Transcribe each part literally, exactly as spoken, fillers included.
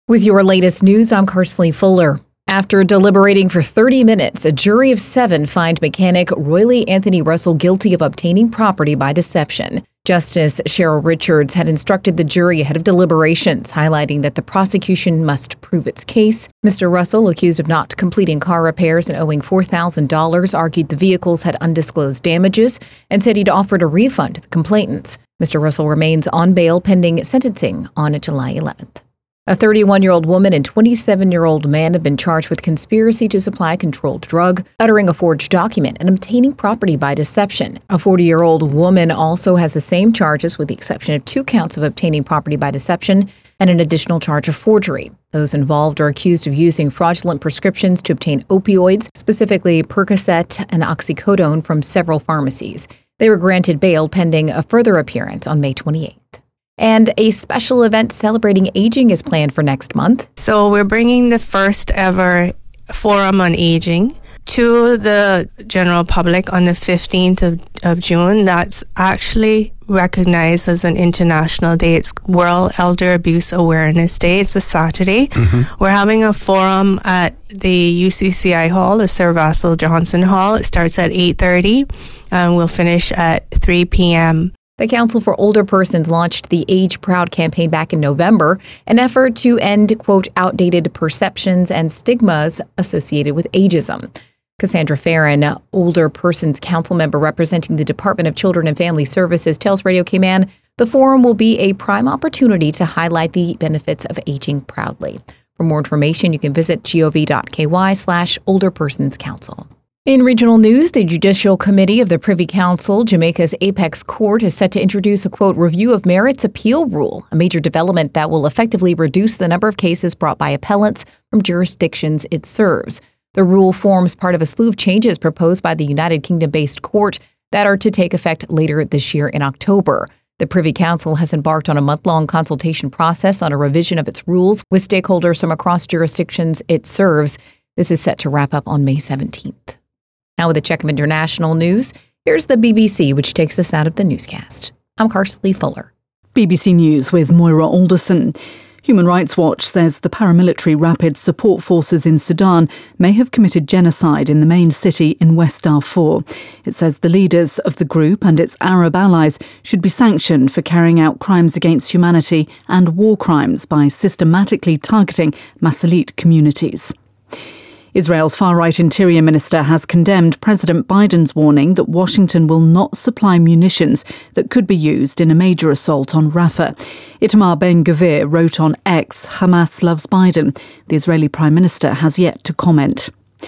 With your latest news, I'm Carsley Fuller. After deliberating for thirty minutes, a jury of seven fined mechanic Royley Anthony Russell guilty of obtaining property by deception. Justice Cheryl Richards had instructed the jury ahead of deliberations, highlighting that the prosecution must prove its case. Mister Russell, accused of not completing car repairs and owing four thousand dollars, argued the vehicles had undisclosed damages and said he'd offered a refund to the complainants. Mister Russell remains on bail pending sentencing on July eleventh. A thirty-one-year-old woman and twenty-seven-year-old man have been charged with conspiracy to supply a controlled drug, uttering a forged document, and obtaining property by deception. A forty-year-old woman also has the same charges, with the exception of two counts of obtaining property by deception and an additional charge of forgery. Those involved are accused of using fraudulent prescriptions to obtain opioids, specifically Percocet and oxycodone, from several pharmacies. They were granted bail pending a further appearance on May twenty-eighth. And a special event celebrating aging is planned for next month. So we're bringing the first ever Forum on Aging to the general public on the fifteenth of, of June. That's actually recognized as an international day. It's World Elder Abuse Awareness Day. It's a Saturday. Mm-hmm. We're having a forum at the U C C I Hall, the Sir Vassal Johnson Hall. It starts at eight thirty and we'll finish at three p.m. The Council for Older Persons launched the Age Proud campaign back in November, an effort to end, quote, outdated perceptions and stigmas associated with ageism. Cassandra Farron, Older Persons Council member representing the Department of Children and Family Services, tells Radio Cayman the forum will be a prime opportunity to highlight the benefits of aging proudly. For more information, you can visit gov.ky slash Older Persons Council. In regional news, the Judicial Committee of the Privy Council, Jamaica's apex court, is set to introduce a, quote, review of merits appeal rule, a major development that will effectively reduce the number of cases brought by appellants from jurisdictions it serves. The rule forms part of a slew of changes proposed by the United Kingdom-based court that are to take effect later this year in October. The Privy Council has embarked on a month-long consultation process on a revision of its rules with stakeholders from across jurisdictions it serves. This is set to wrap up on May seventeenth. Now with a check of international news, here's the B B C, which takes us out of the newscast. I'm Carsley Fuller. B B C News with Moira Alderson. Human Rights Watch says the paramilitary Rapid Support Forces in Sudan may have committed genocide in the main city in West Darfur. It says the leaders of the group and its Arab allies should be sanctioned for carrying out crimes against humanity and war crimes by systematically targeting Masalit communities. Israel's far-right Interior Minister has condemned President Biden's warning that Washington will not supply munitions that could be used in a major assault on Rafah. Itamar Ben-Gvir wrote on X, Hamas loves Biden. The Israeli Prime Minister has yet to comment.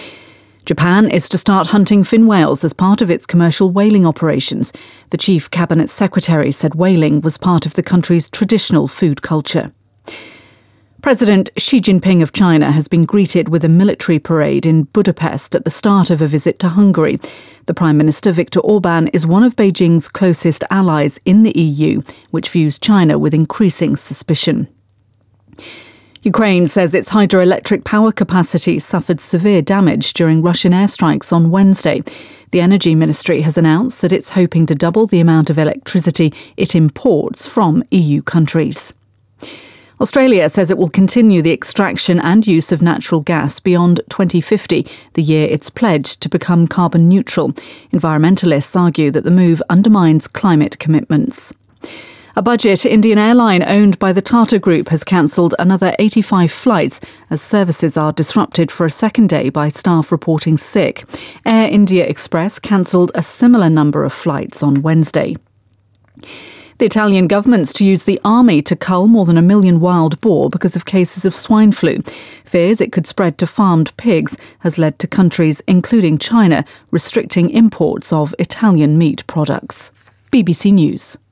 Japan is to start hunting fin whales as part of its commercial whaling operations. The Chief Cabinet Secretary said whaling was part of the country's traditional food culture. President Xi Jinping of China has been greeted with a military parade in Budapest at the start of a visit to Hungary. The Prime Minister, Viktor Orban, is one of Beijing's closest allies in the E U, which views China with increasing suspicion. Ukraine says its hydroelectric power capacity suffered severe damage during Russian airstrikes on Wednesday. The Energy Ministry has announced that it's hoping to double the amount of electricity it imports from E U countries. Australia says it will continue the extraction and use of natural gas beyond twenty fifty, the year it's pledged to become carbon neutral. Environmentalists argue that the move undermines climate commitments. A budget Indian airline owned by the Tata Group has cancelled another eighty-five flights as services are disrupted for a second day by staff reporting sick. Air India Express cancelled a similar number of flights on Wednesday. The Italian government's to use the army to cull more than a million wild boar because of cases of swine flu. Fears it could spread to farmed pigs has led to countries, including China, restricting imports of Italian meat products. B B C News.